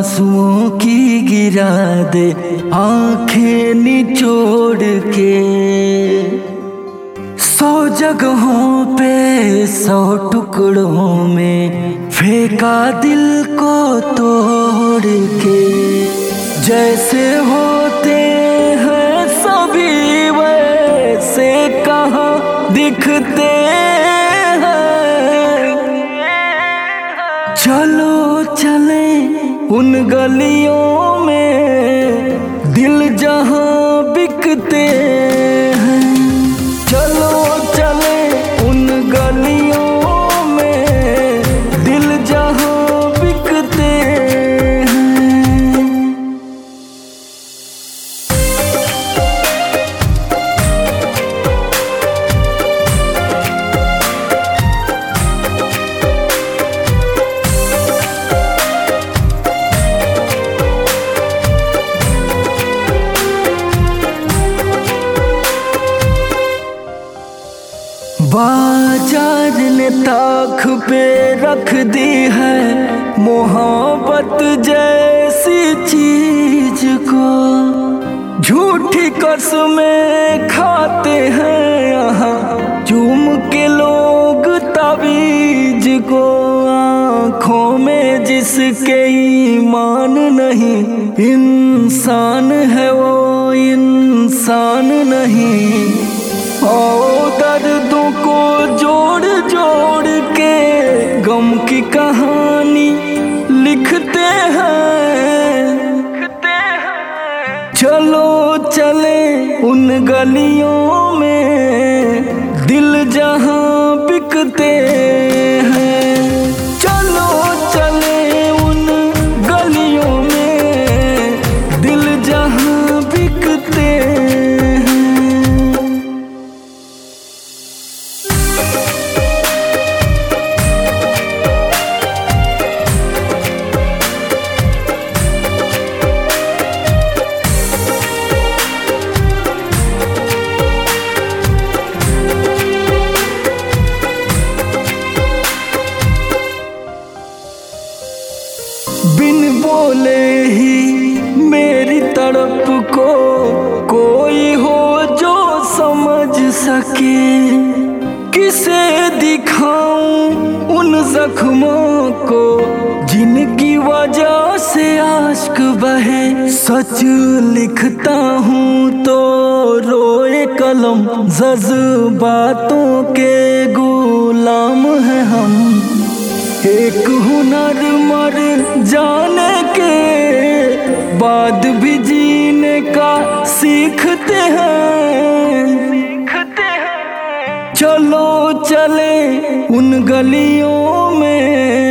आंसुओं की गिरा दे आंखें निचोड़ के। 100 जगहों पे 100 टुकड़ों में फेंका दिल को तोड़ के। जैसे होते हैं सभी वैसे कहाँ दिखते हैं। चलो चले उन गलियों में दिल जहाँ बिकते हैं। चलो चले उन गलियों में दिल जहाँ बिकते हैं। बाजार ने ताख पे रख दी है मोहब्बत जैसी चीज को। झूठी कसमें खाते हैं यहाँ चूम के लोग ताबीज को। आँखों में जिसके ईमान नहीं इंसान है वो इंसान नहीं। और दर्दों को जोड़ जोड़ के गम की कहानी लिखते हैं। चलो चले उन गलियों में दिल जहाँ बिकते हैं। चलो चले उन गलियों में दिल जहाँ बिकते हैं। बिन बोले ही मेरी तड़प को कोई हो जो समझ सके। किसे दिखाऊं उन जख्मों को जिनकी वजह से आश्क बहे। सच लिखता हूँ तो रोए कलम जज्बातों के गुलाम हैं हम। एक हुनर मर जाने के बाद भी जीने का सीखते हैं। चलो चले उन गलियों में